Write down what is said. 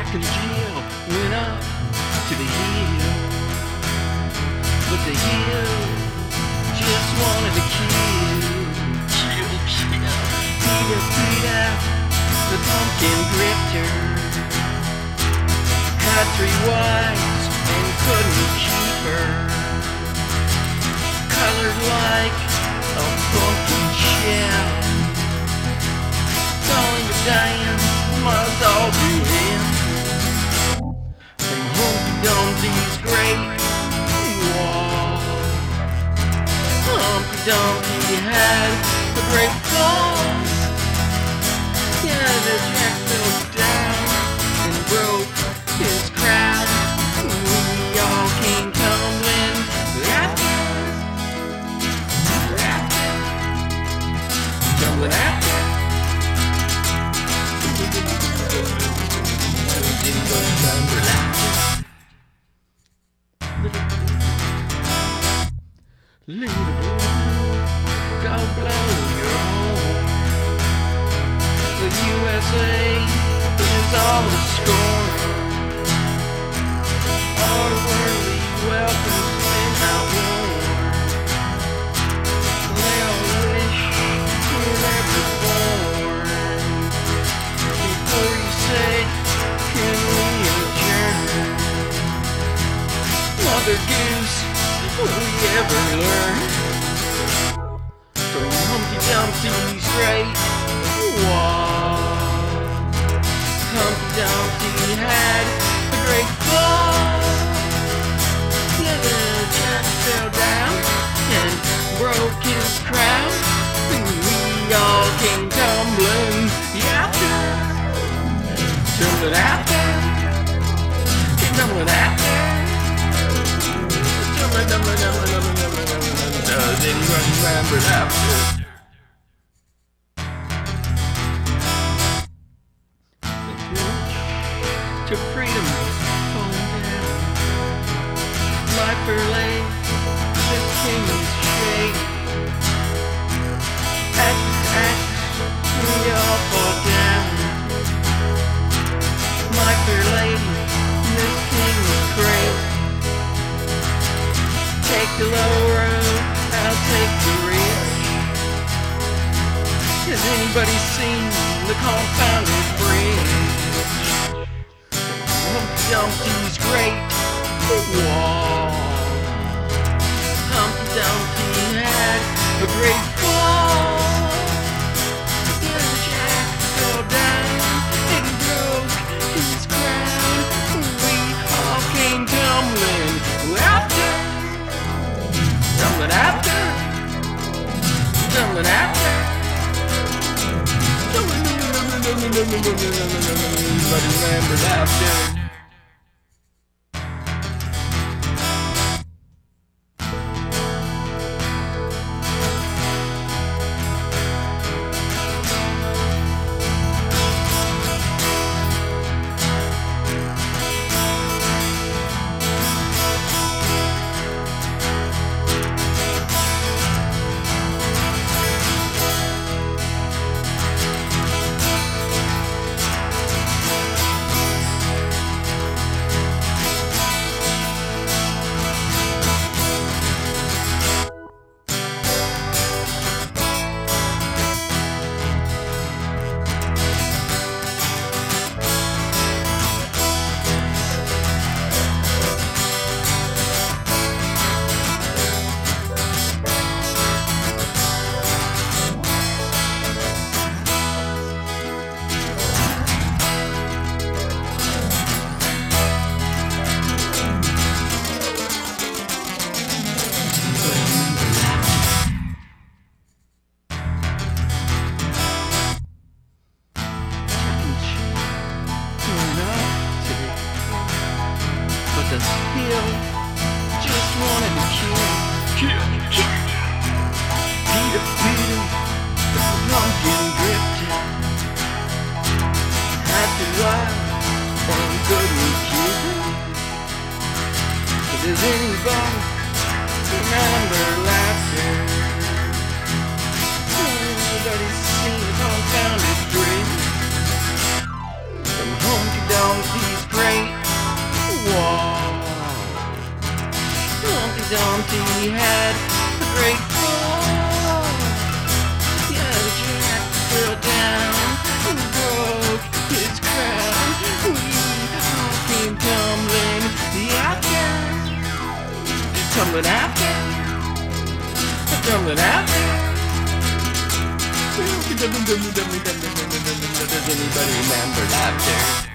Jack and Jill went up to the hill, but the hill just wanted to kill. Peter, the pumpkin grifter, had 3 wives and couldn't keep her. Colored like a pumpkin shell, calling the Diane must all do him. From Humpty Dumpty's great wall, Humpty Dumpty had a great fall. Yeah, the Jack fell down and broke his crown. We all came tumbling after, tumbling after. Little boy, go blow your horn. The USA is all the scorn. Our worldly welcome's been outworn. They all wish we were born. Before you say, can we adjourn? Mother Goose, will we ever learn? From Humpty Dumpty's great wall, Humpty Dumpty had a great fall. Yeah, the Jack fell down and broke his crown. And we all came tumbling after, tumbling after, tumbling after. Does anyone remember after? To freedom, falling down. Life or lay, this kingdom's shade. Axe to axe, we all fall down. Life or lady, this kingdom's crazy. Take the low road, I'll take the rich. Has anybody seen the confounded bridge? Humpty Dumpty's great wall, Humpty Dumpty had a great fall. Yeah, Jack fell down and broke his crown. We all came tumbling after, tumbling after, tumbling after, tumbling, but remembered after. The hill just wanted to kill. Peter, the pumpkin drifter, had to lie and couldn't keep it. But does anybody remember laughter? Everybody's seen the confounded dream. From Humpty Dumpty's Dumpty had a great fall. Yeah, the jack fell down and broke his crown. We all came tumbling after, tumbling after, tumbling after. Does anybody remember laughter?